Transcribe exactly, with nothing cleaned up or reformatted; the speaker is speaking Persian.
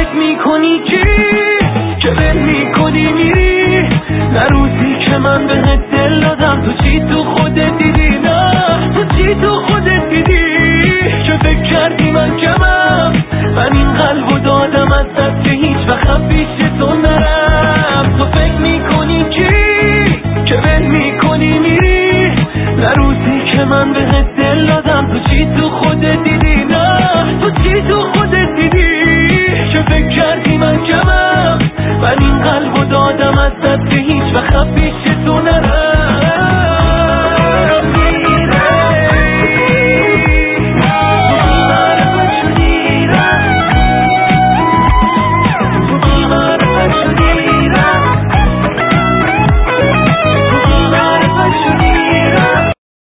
فکر میکنی چی که ول میکنی میری؟ نه روزی که من بهت دل دادم تو چی تو خودت دیدی؟ نه تو چی تو خودت دیدی که فکر کردی من کمم؟ من این قلبو دادم ازت که هیچ وقت پیش تو نرم. تو فکر میکنی چی که ول میکنی میری؟ نه روزی که من بهت دل دادم تو چی تو خودت دیدی؟ نه تو چی تو خودت دیدی که فکر کردی من کمم؟ من این قلبو دادم ازت که هیچ وقت پیش